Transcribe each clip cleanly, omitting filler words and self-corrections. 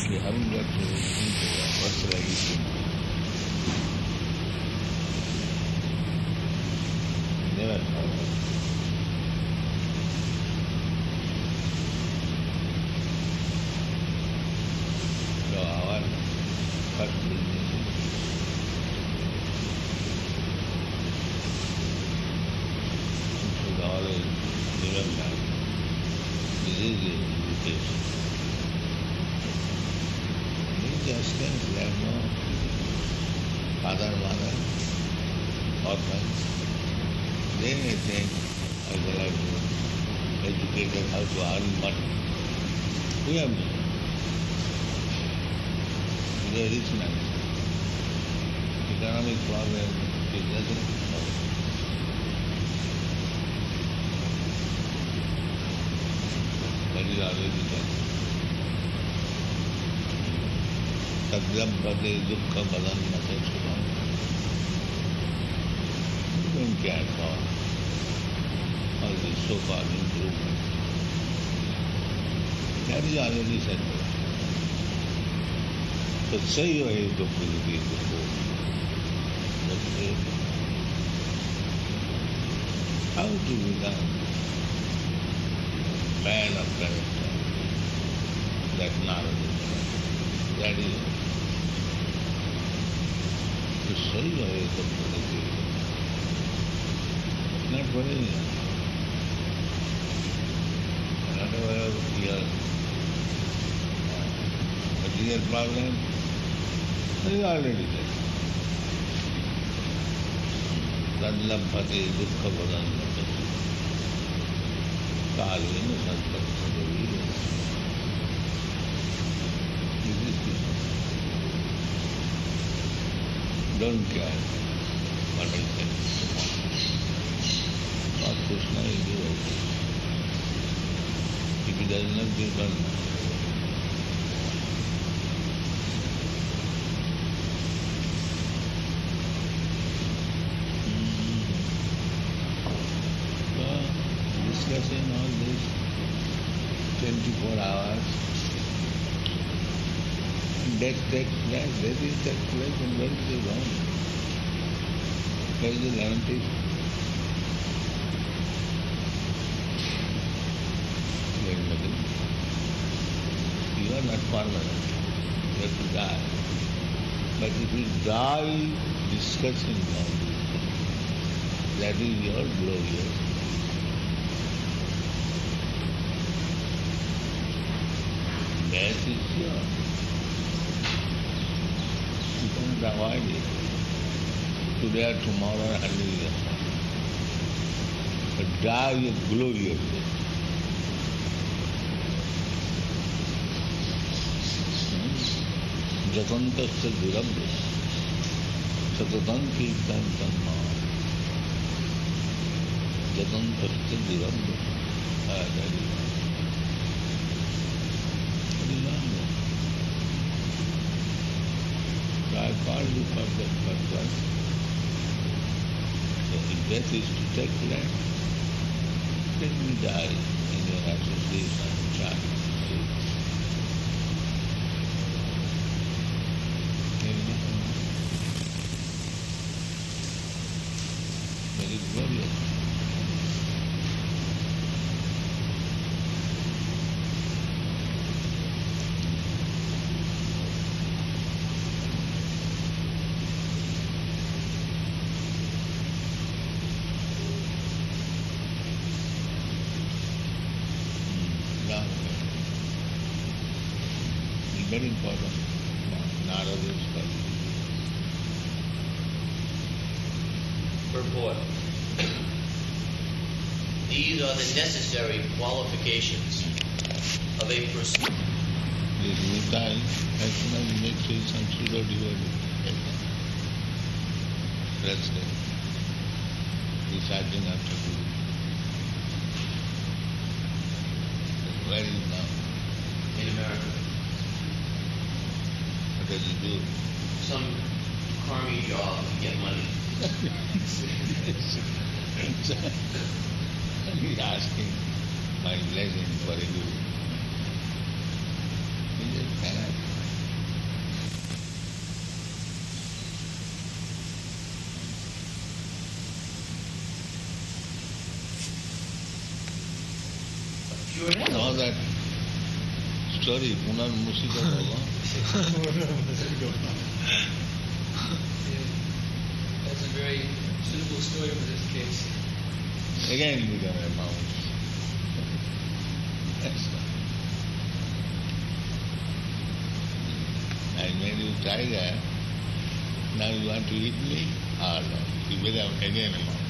You haven't got to think about what's right. Never thought. So our first business should always remember this is the invitation. Just as there are no father, mother, orphans, they may think, I will have to educate them how to earn money. We have money. We are rich man. Economic problem is nothing. That is already done. Tadyabhate dukkha badannate sukam. You don't care for all this so-called improvement. That is already said. Tatsaiva he dukkha dukkha. How to become man of character? That knowledge. That is Tatsaiva he dukkha dukkha. Not for anyone. Not aware of your material problem. That is already there. Tadlabhate dukkha badannate. Kalena santaksata vira. This is the don't care what I say. Lord Krishna will give us. If he does not give us, discussing all this 24 hours. Death takes place, death is takes place, and where is the wrong? Where is the lamentation? There is nothing. You are not permanent. You have to die. But if you die discussing all this, that is your glorious. Death is sure. You cannot avoid it. Today or tomorrow or 100 years. But die is glorious. Jatantasya durabhya. Satatam kirtan tanma. Jatantasya durabhya. That is so I called you for that purpose. So if death is to take place, let me die in your association and child. Very glorious. Very important. Narada is called. Purport. These are the necessary qualifications of a person. This Nitai has not made some pseudo-devotee. That's it. Reciting after Guru. Where is he now? In America. What does he do? Some army job to get money. He's asking my blessing for a guru. He just cannot. Now that story, Punan Musika Baba, That's a very suitable story for this case. again you become a mouse. That's all. I made you tiger, now you want to eat me? Ah, no, you become again a mouse.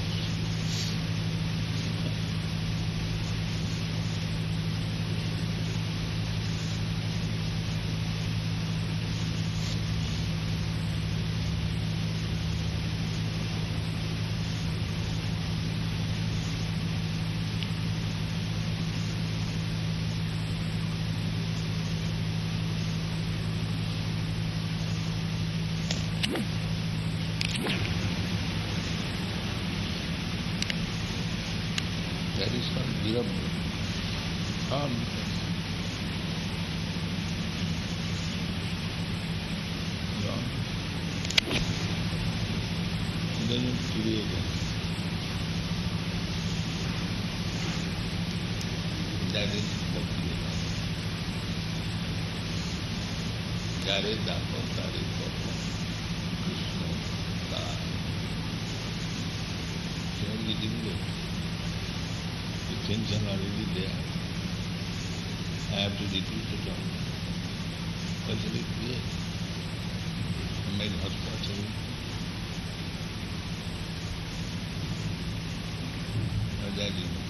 That is not give harm. No. It doesn't create it. That is bhakti. Jare dapo, tare dapo. Krishna, God. Very difficult. The things are already there. I have to repeat it all. What's the big deal? I made hospital. That you know.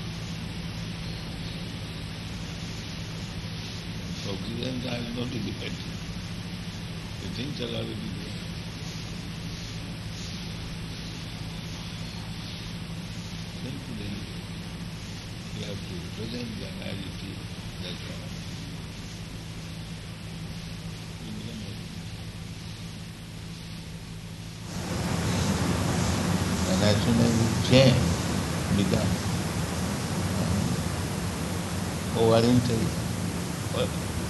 Oxygen is not difficult. The things are already there. Then you have to present them as it is. That's all. You become a- And as soon as you change, become over-intelligent. What?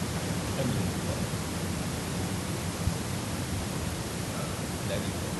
That is all.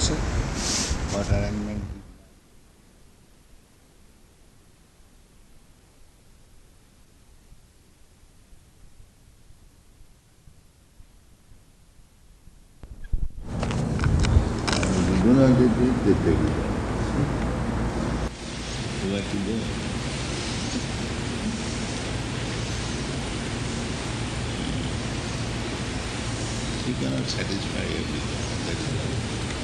sir? What arrangement? You do not do this, they take it out. So what you do? You cannot satisfy everyone. That is all.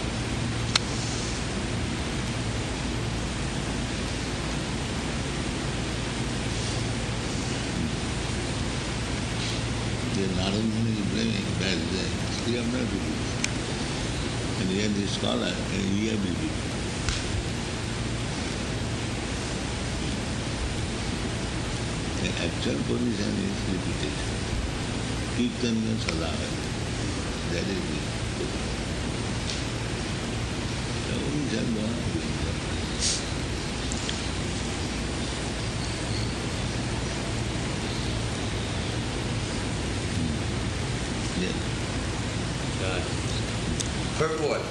The Narayana is blaming that the Sriyamna people. And he is the scholar, and he is the people. The actual position is repetition. Kirtanya sadhana. That is it. The only Jnana is yes. Purport.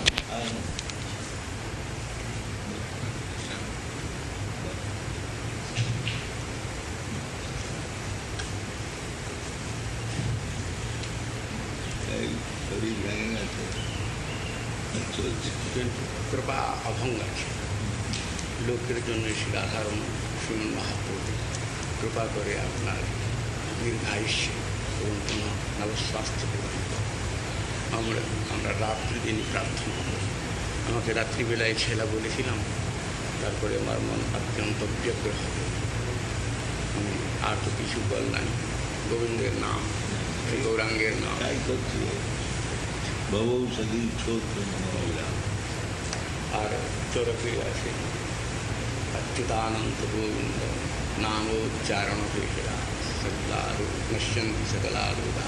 শরীর ভেঙে গেছে চলছে কৃপা অভঙ্গ আছে লোকের জন্য শ্রী রাধারমণ শ্রীমন মহাপ্রভু কৃপা করে আপনার দীর্ঘায়ুষ্য এবং পুনঃ নবস্বাস্থ্য প্রদান আমরা রাত্রি দিনই প্রার্থনা করি আমাকে রাত্রিবেলায় ছেলা বলেছিলাম তারপরে আমার মন অত্যন্ত ব্যগ্র হবে আমি আর তো কিছু বল নাই গোবিন্দের নাম শ্রী গৌরাঙ্গের নাম তাই করছি বহু সদী ছোট মনোরাম আর চোরকে আছে अच्युतानंद गोविंद नामोच्चारण पेशरा सकलारू नश्यंती सकलारूदा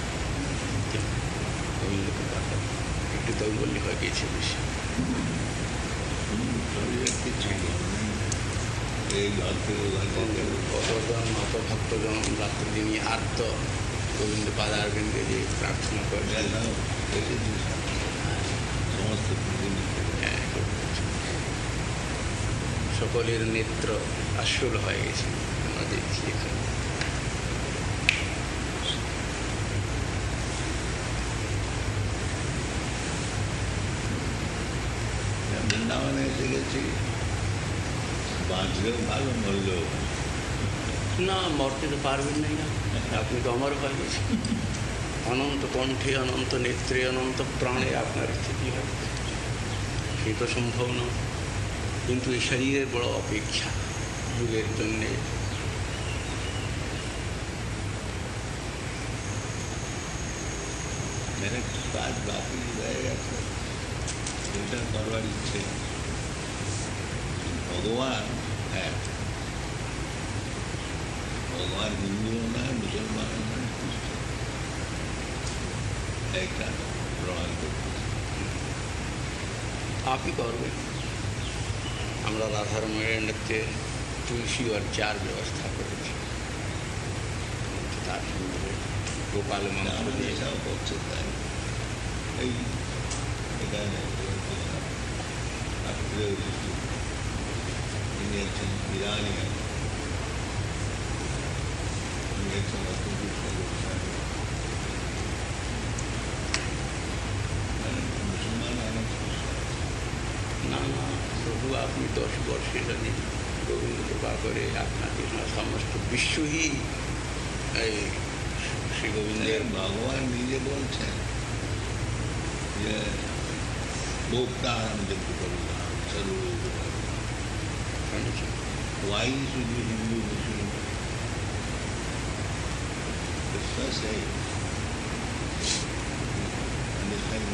গোবিন্দ কৃপা করে একটু দৌর্বল্য হয়ে গিয়েছে বেশি কতজন অত ভক্তজন রাত্রি দিনই আর্ত গোবিন্দ পাদারবিন্দে যে প্রার্থনা করে সমস্ত সকলের নেত্র আশুল হয়ে গেছে আমরা দেখছি এখানে বৃন্দাবনে এসে গেছি বাঁচলেও ভালো মরলেও না মরতে তো পারবেন নাই না আপনি তো অমর হয়ে গেছেন অনন্ত কণ্ঠে অনন্ত নেত্রে অনন্ত প্রাণে আপনার স্থিতি হয় সে তো সম্ভব নয় কিন্তু এই শরীরের বড় অপেক্ষা যুগের জন্যে কাজ বাকি রয়ে গেছে এটা করবার ইচ্ছে ভগবান হ্যাঁ ভগবান হিন্দুও নয় মুসলমানও নয় খ্রিস্টান একটা প্রমাণ করতে আপই করবেন আমরা রাধারমণের নৃত্যে তুলসী আর চার ব্যবস্থা করেছি তার সঙ্গে গোপাল মাংস দিয়ে এসব করছে তাই এই এখানে তিনি হচ্ছেন ইরানি তিনি হচ্ছেন অত্যন্ত মুসলমান অনেক না না প্রভু আপনি 10 বর্ষে জানি গোবিন্দ কৃপা করে আপনাকে সমস্ত বিশ্বই এই শ্রী গোবিন্দের ভগবান নিজে বলছেন যে ভোক্তারাম যজ্ঞ করলাম সর্ব why should you Hindu Muslim Krishna say understand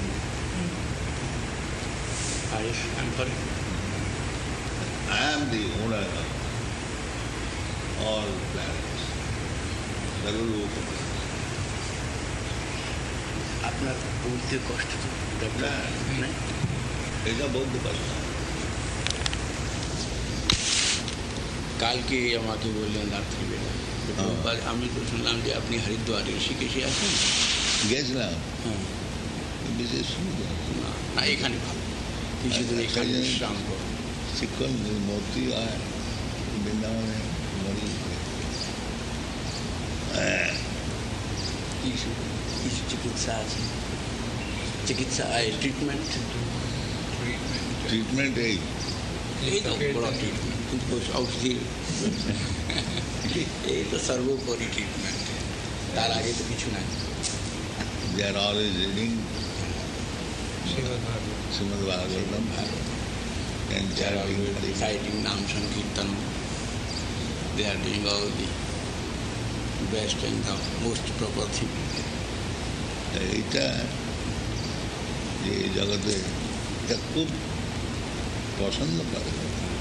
I'm sorry. I am the owner of all planets Sarvaloka আপনার বলতে কষ্ট তো না এটা বলতে পারি না কালকে আমাকে বললেন রাত্রিবেলা আমি তো শুনলাম যে আপনি হরিদ্বারে ঋষিকেশে আছেন গেছিলাম হ্যাঁ বিশেষ সুবিধা না এখানে ভালো কিছুদিন এখানে বিশ্রাম করুন। শিক্ষণ মূর্তি হয় বৃন্দাবনে মরি কিছু কিছু চিকিৎসা আছে, চিকিৎসা ট্রিটমেন্ট ট্রিটমেন্ট এই এই তো বড় ট্রিটমেন্ট, কিন্তু ঔষধি এই তো সর্বোপরি ট্রিটমেন্ট, তার আগে তো কিছু নাই। they are always reading Srimad Bhagavatam and chanting reciting Nam Sankirtan. They are doing all the best and the most proper thing. এইটা যে জগতে এটা খুব পছন্দ করে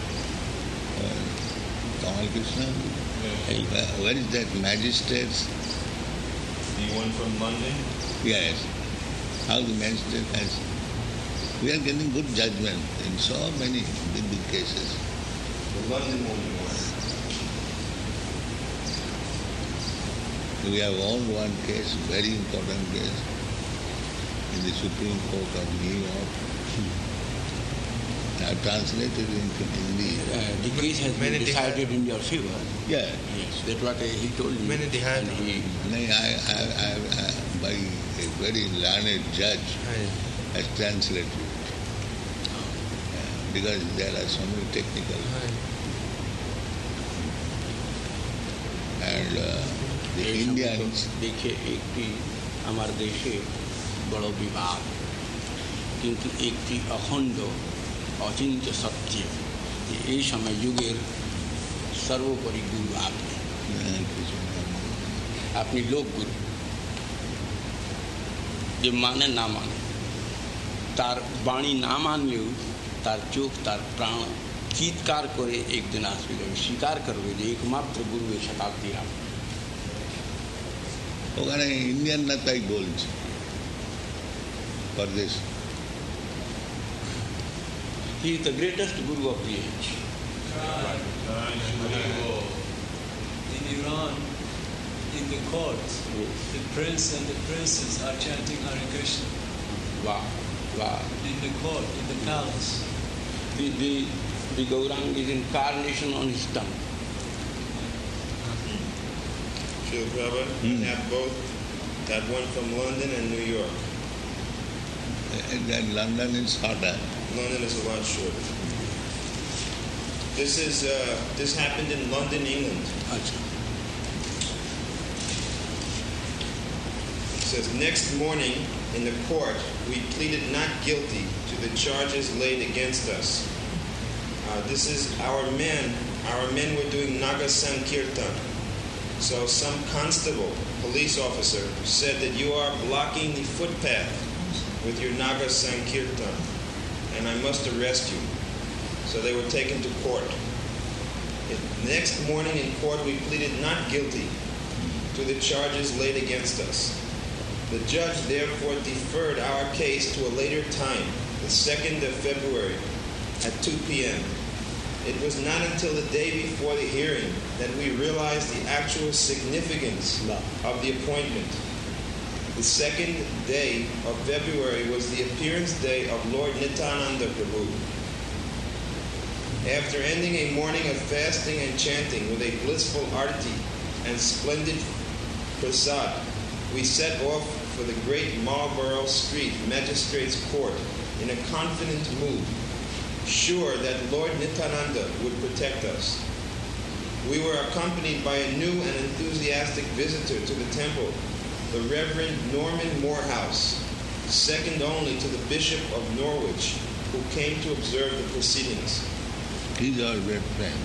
Kamal Krishna. Where is that magistrates? The one from London? Yes. How the magistrate has. We are getting good judgment in so many big cases. The London one. We have won one case, very important case, in the Supreme Court of New York. I have translated into Hindi. The case has been decided in your favor. Yeah. Yes, that's what he told me. Many they had. And he, I, by a very learned judge, has translated it. Because there are so many technical. And the এই Indians, দেখে একটি আমার দেশে বড় বিবাদ, কিন্তু একটি অখণ্ড অচিন্ত্য সত্য যে এই সময় যুগের সর্বোপরি গুরু আপনি লোকগুরু, যে মানে না মানে, তার বাণী না মানলেও তার চোখ তার প্রাণ চিৎকার করে একদিন আসবে, স্বীকার করবে যে একমাত্র গুরু এ শতাব্দীর আপনি। ওখানে ইন্ডিয়ান না তাই বলছে পরদেশ। He is the greatest guru of the age. In Iran, in the courts, the prince and the princess are chanting Hare Krishna. Wow, wow. In the court, in the palace. The Gaurang is incarnation on his tongue. Srila Prabhupada, have both, that one from London and New York. That London is hotter. London is a lot shorter. This happened in London, England. Achha. It says, next morning in the court, we pleaded not guilty to the charges laid against us. This is our men were doing Naga Sankirtan. So some constable, police officer, said that you are blocking the footpath with your Naga Sankirtan, and I must arrest you. So they were taken to court. The next morning in court, we pleaded not guilty to the charges laid against us. The judge therefore deferred our case to a later time, the 2nd of February at 2 p.m. It was not until the day before the hearing that we realized the actual significance of the appointment. The 2nd day of February was the appearance day of Lord Nityananda Prabhu. After ending a morning of fasting and chanting with a blissful arati and splendid prasad, we set off for the great Marlborough Street Magistrates Court in a confident mood, sure that Lord Nityananda would protect us. We were accompanied by a new and enthusiastic visitor to the temple, the Reverend Norman Morehouse, second only to the Bishop of Norwich, who came to observe the proceedings. He's our great friend.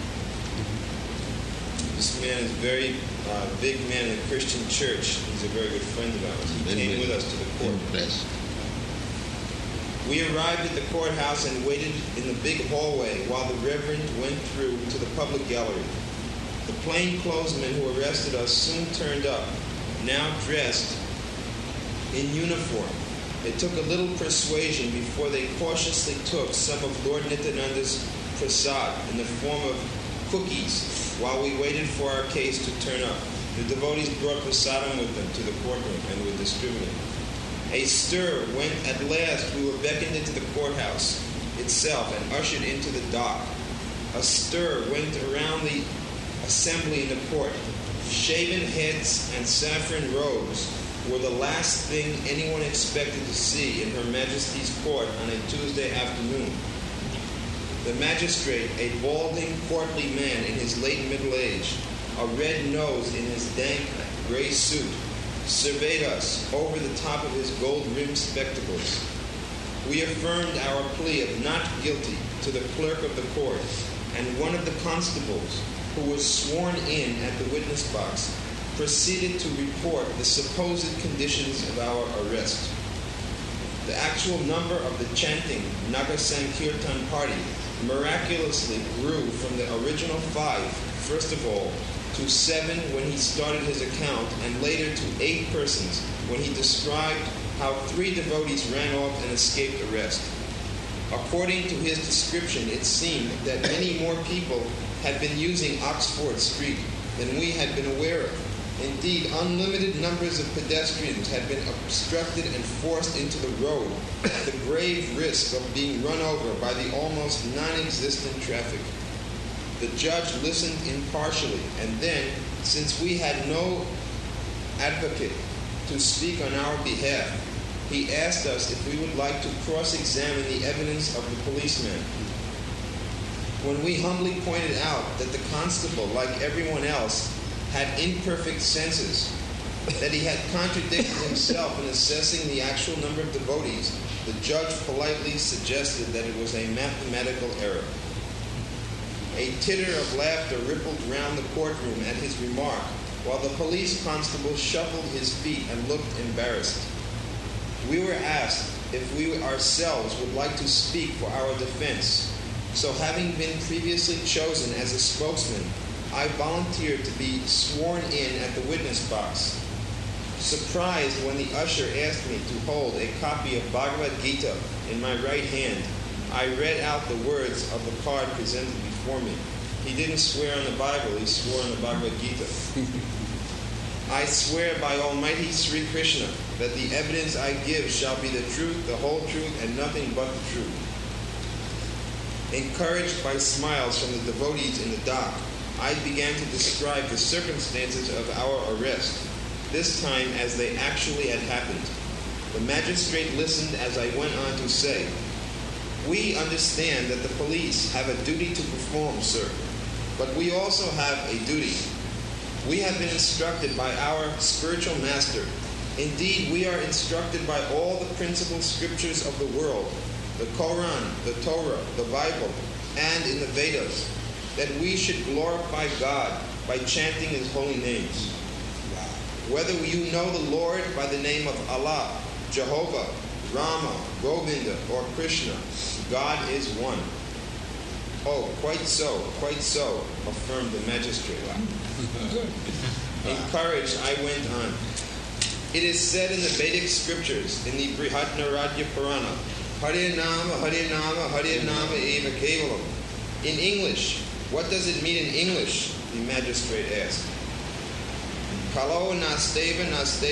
This man is a very big man in the Christian church. He's a very good friend of ours. He came with us to the court. Impressed. We arrived at the courthouse and waited in the big hallway while the Reverend went through to the public gallery. The plainclothesmen who arrested us soon turned up, now dressed in uniform. It took a little persuasion before they cautiously took some of Lord Nityananda's prasad in the form of cookies while we waited for our case to turn up. The devotees brought prasadam with them to the courtroom and were distributing. A stir when at last we were beckoned into the courthouse. itself and ushered into the dock. A stir went around the assembly in the court. Shaven heads and saffron robes were the last thing anyone expected to see in Her Majesty's court on a Tuesday afternoon. The magistrate, a balding, portly man in his late middle age, a red nose in his dank gray suit, surveyed us over the top of his gold-rimmed spectacles. We affirmed our plea of not guilty to the clerk of the court, and one of the constables, who was sworn in at the witness box, proceeded to report the supposed conditions of our arrest. The actual number of the chanting Naga Sankirtan party miraculously grew from the original 5, first of all, to 7 when he started his account, and later to 8 persons when he described how 3 devotees ran off and escaped arrest. According to his description, it seemed that many more people had been using Oxford Street than we had been aware of. Indeed, unlimited numbers of pedestrians had been obstructed and forced into the road at the grave risk of being run over by the almost non-existent traffic. The judge listened impartially, and then, since we had no advocate to speak on our behalf, he asked us if we would like to cross-examine the evidence of the policeman. When we humbly pointed out that the constable, like everyone else, had imperfect senses, that he had contradicted himself in assessing the actual number of devotees, the judge politely suggested that it was a mathematical error. A titter of laughter rippled round the courtroom at his remark, while the police constable shuffled his feet and looked embarrassed. We were asked if we ourselves would like to speak for our defense. So, having been previously chosen as a spokesman, I volunteered to be sworn in at the witness box. Surprised when the usher asked me to hold a copy of Bhagavad Gita in my right hand, I read out the words of the card presented before me. He didn't swear on the Bible, he swore on the Bhagavad Gita. I swear by Almighty Sri Krishna that the evidence I give shall be the truth, the whole truth, and nothing but the truth. Encouraged by smiles from the devotees in the dock, I began to describe the circumstances of our arrest, this time as they actually had happened. The magistrate listened as I went on to say, "We understand that the police have a duty to perform, sir, but we also have a duty. We have been instructed by our spiritual master. Indeed, we are instructed by all the principal scriptures of the world, the Quran, the Torah, the Bible, and in the Vedas, that we should glorify God by chanting His holy names. Whether you know the Lord by the name of Allah, Jehovah, Rama, Govinda, or Krishna, God is one." "Oh, quite so, affirmed the magistrate. Encouraged, I went on. "It is said in the Vedic scriptures, in the Brihatnaradya Purana, Hare Nama eva kevalam. In English, what does it mean in English?" the magistrate asked. "Kalo nasteva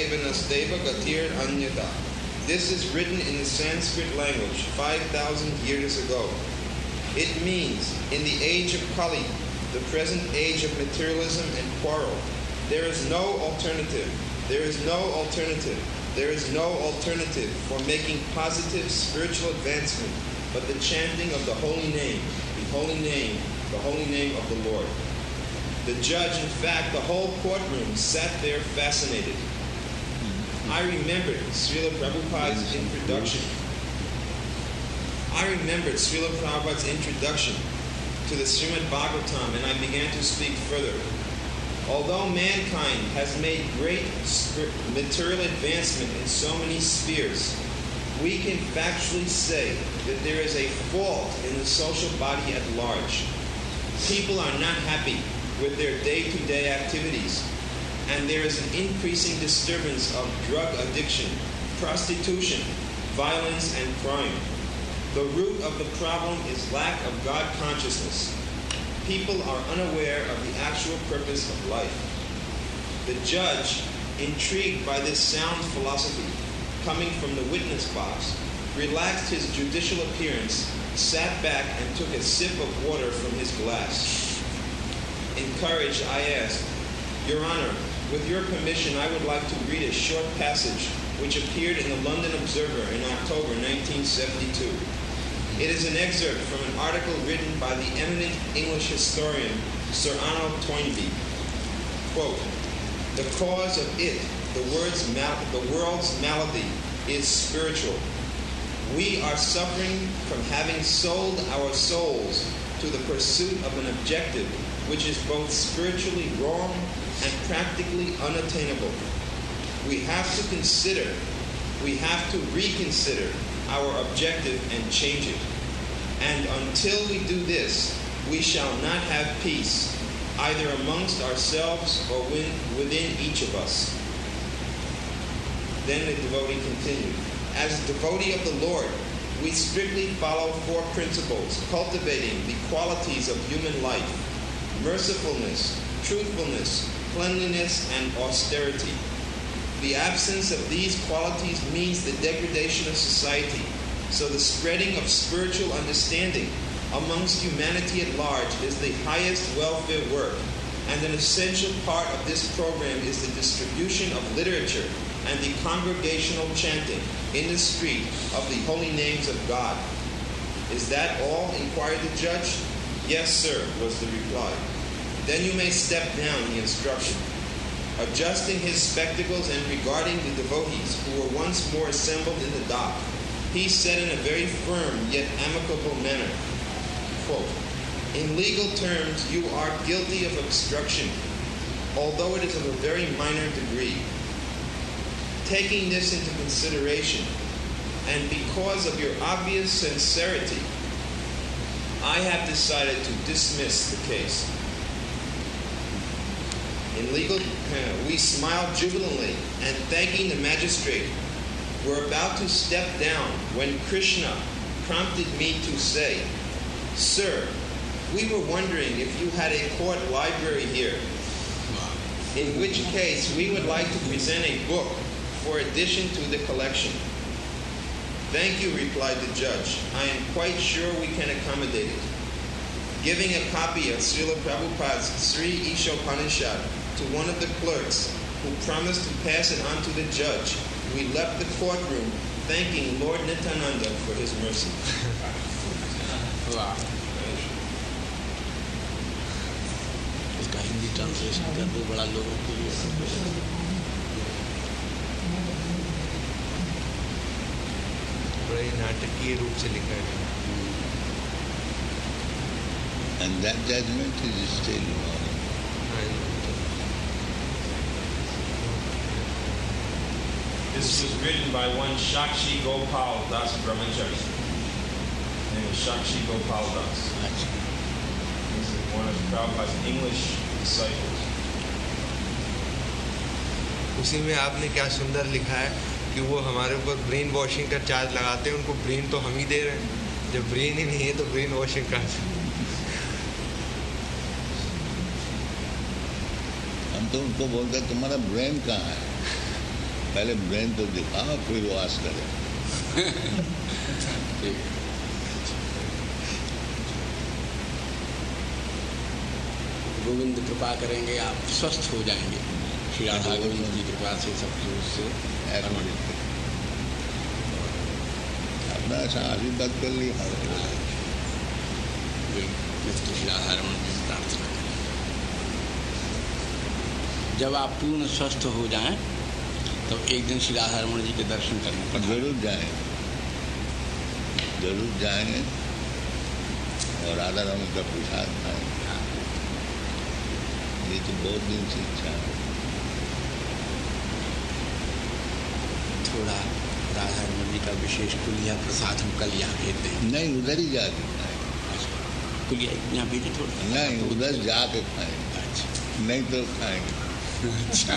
gatir anyata." This is written in the Sanskrit language 5,000 years ago. It means, in the age of Kali, the present age of materialism and quarrel, there is no alternative. There is no alternative. There is no alternative for making positive spiritual advancement but the chanting of the holy name, the holy name, the holy name of the Lord. The judge, in fact, the whole courtroom sat there fascinated. I remembered Srila Prabhupada's introduction. To the Srimad Bhagavatam, and I began to speak further. Although mankind has made great material advancement in so many spheres, we can factually say that there is a fault in the social body at large. People are not happy with their day-to-day activities, and there is an increasing disturbance of drug addiction, prostitution, violence, and crime. The root of the problem is lack of God consciousness. People are unaware of the actual purpose of life. The judge, intrigued by this sound philosophy coming from the witness box, relaxed his judicial appearance, sat back, and took a sip of water from his glass. Encouraged, I asked, Your Honor, with your permission, I would like to read a short passage which appeared in the London Observer in October 1972. It is an excerpt from an article written by the eminent English historian Sir Arnold Toynbee. Quote, "The cause of it, the world's malady, is spiritual. We are suffering from having sold our souls to the pursuit of an objective which is both spiritually wrong and practically unattainable. We have to reconsider our objective and change it. And until we do this, we shall not have peace, either amongst ourselves or within each of us." Then the devotee continued, "As devotee of the Lord, we strictly follow 4 principles, cultivating the qualities of human life: mercifulness, truthfulness, cleanliness, and austerity. The absence of these qualities means the degradation of society, so the spreading of spiritual understanding amongst humanity at large is the highest welfare work, and an essential part of this program is the distribution of literature and the congregational chanting in the street of the holy names of God." "Is that all?" inquired the judge. "Yes, sir," was the reply. "Then you may step down," he instructed. Adjusting his spectacles and regarding the devotees who were once more assembled in the dock, he said in a very firm yet amicable manner, quote, "In legal terms, you are guilty of obstruction, although it is of a very minor degree. Taking this into consideration, and because of your obvious sincerity, I have decided to dismiss the case." In legal, we smiled jubilantly and, thanking the magistrate, were about to step down when Krishna prompted me to say, "Sir, we were wondering if you had a court library here, in which case we would like to present a book for addition to the collection." "Thank you," replied the judge. "I am quite sure we can accommodate it." Giving a copy of Srila Prabhupada's Sri Ishopanishad to one of the clerks, who promised to pass it on to the judge, we left the courtroom thanking Lord Nityananda for his mercy. वाह, इसका Hindi translation कर दो बड़ा लोगों के लिए। बड़ा ही नाटकीय रूप से लिखा है। And that judgment is still on. This was written by one Shakshi Gopal Das Brahmachari. His name is Shakshi Gopal Das. He's one of Prabhupada's English disciples. उसी में आपने क्या सुंदर लिखा है कि वो हमारे ऊपर ब्रेन वॉशिंग का चार्ज लगाते हैं, उनको ब्रेन तो हम ही दे रहे हैं, जब ब्रेन ही नहीं है तो ब्रेन वॉशिंग का। हम तो उनको बोलते हैं तुम्हारा ब्रेन कहाँ है, पहले ब्रेन तो दिखाओ फिर वास करें। गोविंद कृपा करेंगे, आप स्वस्थ हो जाएंगे। श्री राधा गोविंद की कृपा से सब से अपना ऐसा आशीर्वाद कर लिया। श्री राधा रमन जी से प्रार्थना करें, जब आप पूर्ण स्वस्थ हो जाएं तो एक दिन श्री राधा रमन जी के दर्शन करने पर जरूर जाएंगे और राधा रमन का प्रसाद खाएंगे। ये तो बहुत दिन से इच्छा है। थोड़ा राधा रमन जी का विशेष कुलिया प्रसाद हम कल यहाँ भेज देंगे। नहीं, उधर ही जाके खाएंगे। कुलिया यहाँ भेजे थोड़ा? नहीं, उधर जाके खाएंगे। अच्छा, नहीं तो खाएंगे। अच्छा,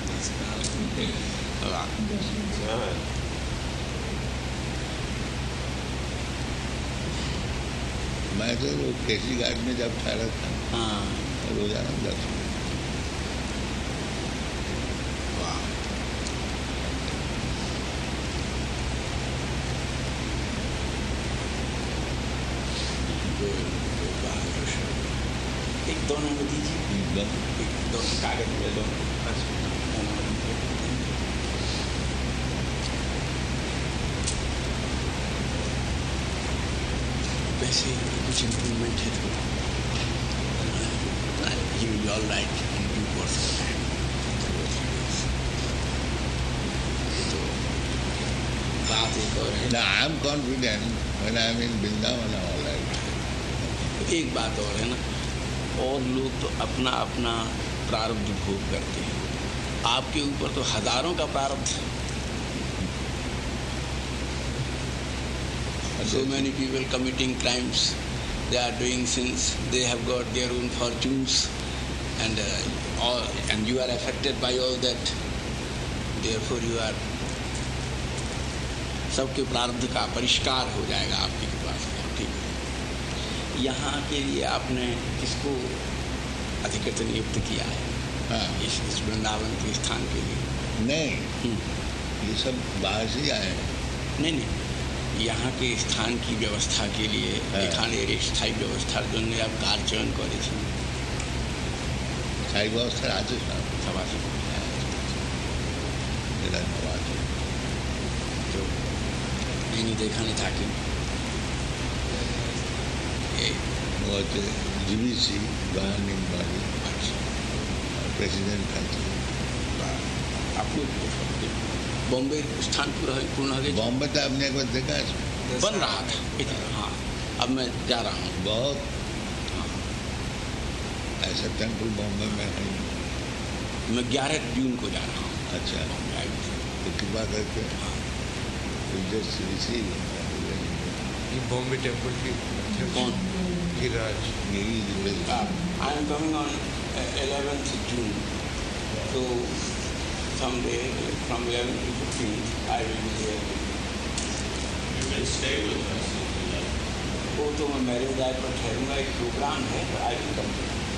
मैं तो वो केसी घाट में जब ठहरा था, हाँ, रोजाना दर्शन। कागज में दो। वैसे कुछ इम्प्रूवमेंट है तो you will be all right in due course of time. तो बात एक और है। Now I am confident when I am in Vrindavan all right. एक बात और है ना, और लोग तो अपना अपना प्रारब्ध भोग करते हैं, आपके ऊपर तो हजारों का प्रारब्ध है। So many people committing crimes, they are doing sins, they have got their own fortunes, and you are affected by all that. Therefore you are, सबके प्रारब्ध का परिष्कार हो जाएगा आपकी कृपा से। ठीक है, यहाँ के लिए आपने किसको अधिकृत नियुक्त किया है? हाँ। इस वृंदावन के स्थान के लिए? नहीं, ये सब बाहर से आए हैं। नहीं, यहाँ के स्थान की व्यवस्था के लिए এখানে স্থায়ী ব্যবস্থার জন্য आप কার চয়ন করেছেন? স্থায়ী ব্যবস্থা আছে সব আছে। তো ইনি তো এখানে থাকেন, ও হচ্ছে জিবিসি গভর্নিং বডি, প্রেসিডেন্ট আছে। आपको बॉम्बे स्थान पूर्ण हो गया? बॉम्बे तो आपने एक बार देखा है, बन रहा था इधर। हाँ, अब मैं जा रहा हूँ। बहुत ऐसा टेम्पल बॉम्बे में है। मैं 11 जून को जा रहा हूँ। अच्छा, तो कृपा करके ये बॉम्बे टेम्पल की कौन? Giriraj. I am coming on 11th June, so someday from 11 to 15 I will be there. You can stay with us. वो तो मैं मैरिज लाइफ पर ठहरूंगा, एक प्रोग्राम है, आई विल कम।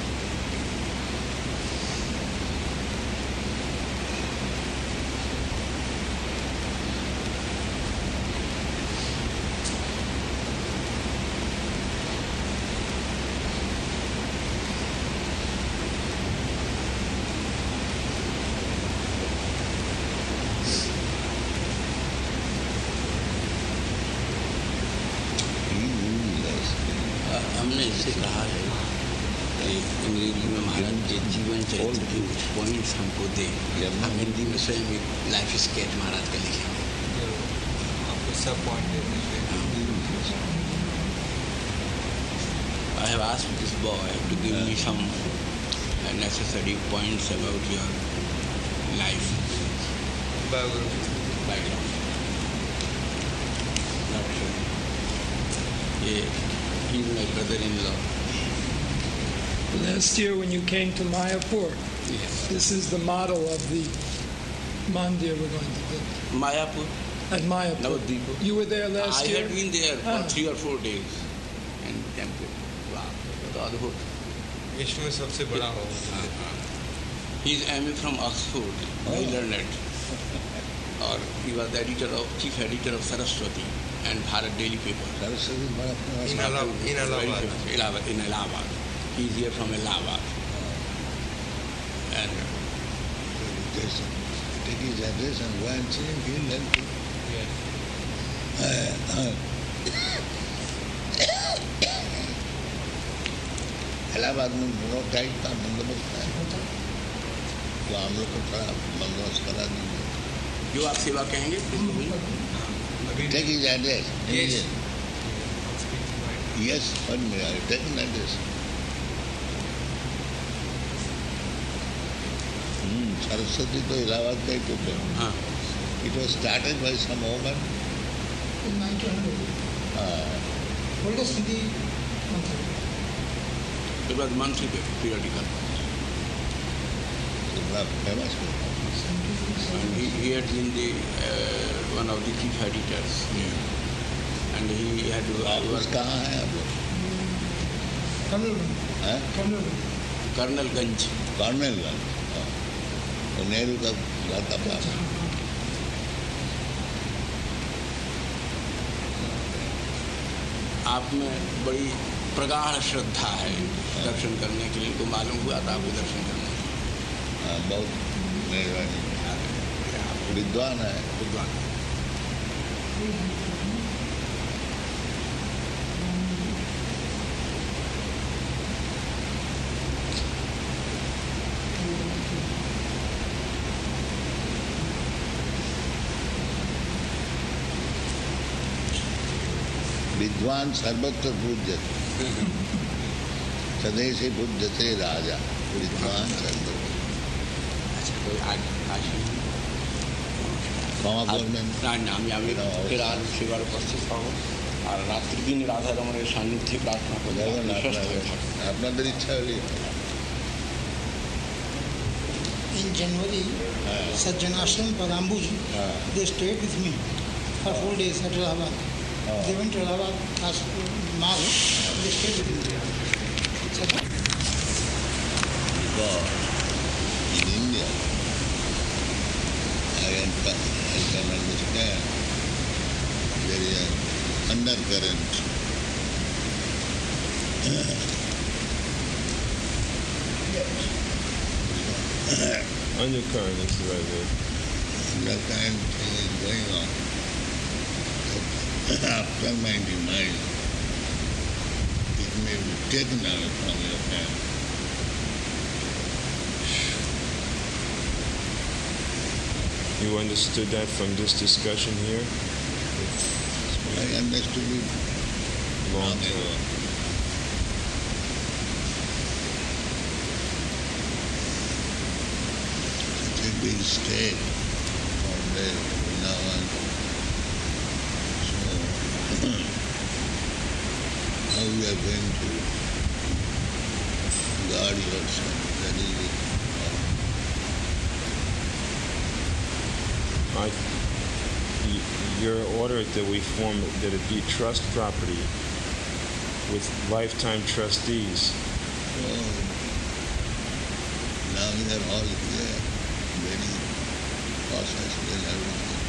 हमने इससे कहा है कि अंग्रेजी में महाराज के जीवन चरित्र के कुछ पॉइंट्स हमको दे, हम हिंदी में स्वयं एक लाइफ स्केच महाराज का लिखेंगे। आपको सब पॉइंट देने I have asked this boy to give me some necessary points about your life background. Not sure. Yeah. He's my brother-in-law. Last year when you came to Mayapur, Yes. this is the model of the mandir we're going to build. Mayapur? At Mayapur. Navadvip. You were there last I year? had been there for Ah. 3 or 4 days in the temple. Wow. तो अद्भुत। विश्व में सबसे बड़ा हो। He is MA from Oxford, very learned. और he was the chief editor of Saraswati and Bharat Daily paper. Saraswati बड़ा In Allahabad. In Allahabad. He is here from Allahabad. And just take his address and go and see him, he'll help you. Allahabad में monotype का बंदोबस्त है, तो हम लोग को थोड़ा बंदोबस्त करा दीजिए। जो आप सेवा कहेंगे Take his address. Yes. Yes, one minute. I'll take an address. Saraswati to Allahabad का ही book है. हाँ, It was started by some woman. In 1900. Oldest Hindi monthly. it was monthly periodical. तो बड़ा famous book. And he had been the one of the chief editors. And he had office worked कहाँ है अब? हैं? Colonelganj. कॉर्नेलगंज. तो नेहरू का घर का पास. आप में बड़ी प्रगाढ़ श्रद्धा है दर्शन करने के लिए, को मालूम हुआ था आपको दर्शन करने। बहुत मेहरबानी, विद्वान है। विद्वान। विद्वान सर्वत्र पूज्यते, सदैव पूज्यते राजा। विद्वान सर्वत्र। আচ্ছা তো আসি ক্ষমা করবেন। না আমি ফের আর সেবার উপস্থিত হব আর রাত্রি দিন রাধারমণের সান্নিধ্যে প্রার্থনা করবো। আপনাদের ইচ্ছা হলেই In January, Sajjanashram Parambuj, they stayed with me for 4 days at Allahabad. They went to Allahabad last March, they stayed with me. Because in India, I can understand there is an undercurrent. Undercurrent is the right word. Undercurrent thing is going on. After 99, it may be taken away from your hand. You understood that from this discussion here? I understood it Long long ago. Such a big state from there now on. So, how we are going to guard yourself, that is it. Your order that we form that it be trust property with lifetime trustees. So, now we are all here, very process and everything.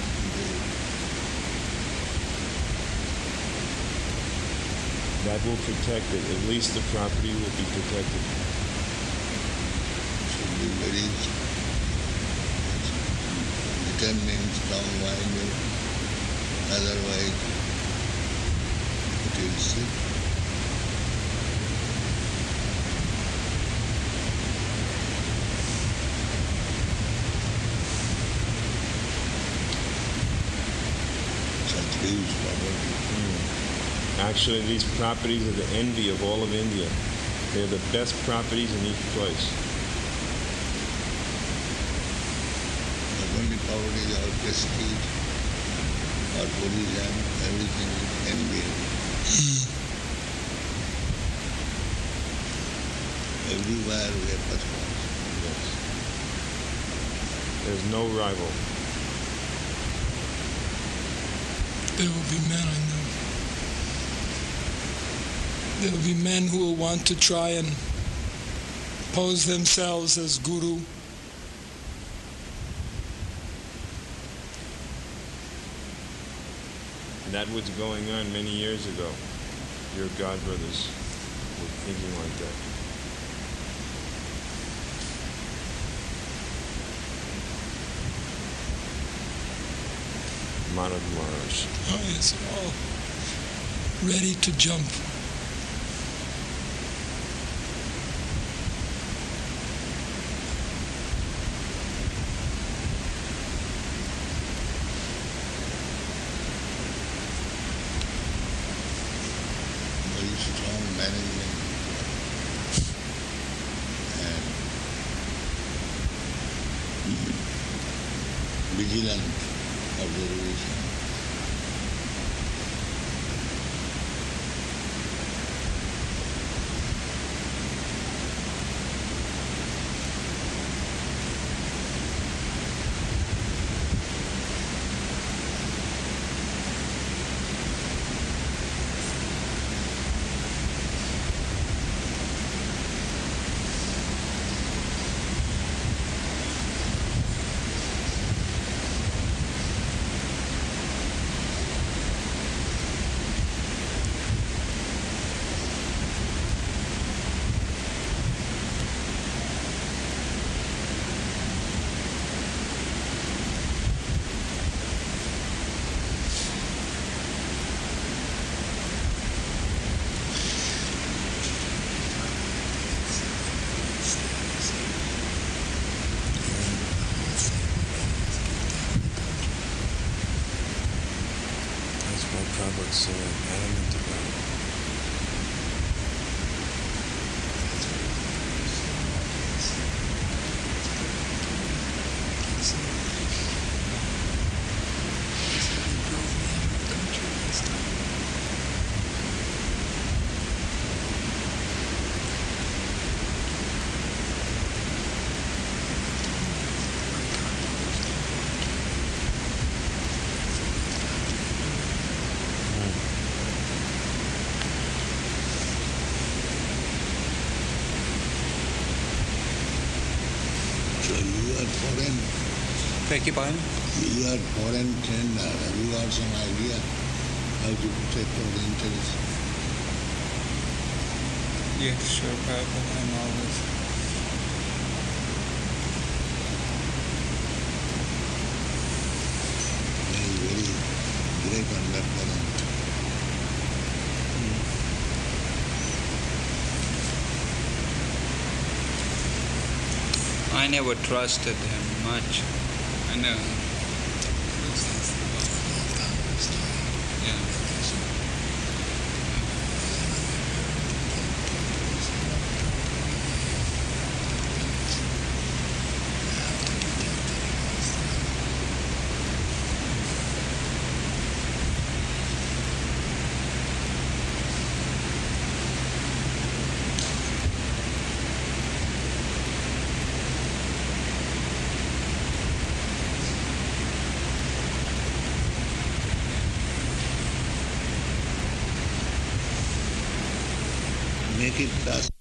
That will protect it. At least the property will be protected. Should be very determined, strong-minded. Otherwise, it will slip. Such huge property. Actually, these properties are the envy of all of India. They're the best properties in each place. Not only property, our prestige, our position, everything is enviable. Everywhere we are first class. Yes. There's no rival. There will be men, I know. There will be men who will want to try and pose themselves as guru. That was going on many years ago. Your godbrothers were thinking like that. Maharaj Maharaj. Oh, yes, all ready to jump. Very strong management and vigilant observation. soil, element of ground. So you are foreign. Beg your pardon? You are foreign trainer. Have you got some idea how to protect Orientals? Yes, sure, Prabhupada. I'm always. Very great on that point. I never trusted him much. I know. Yeah. Make it last.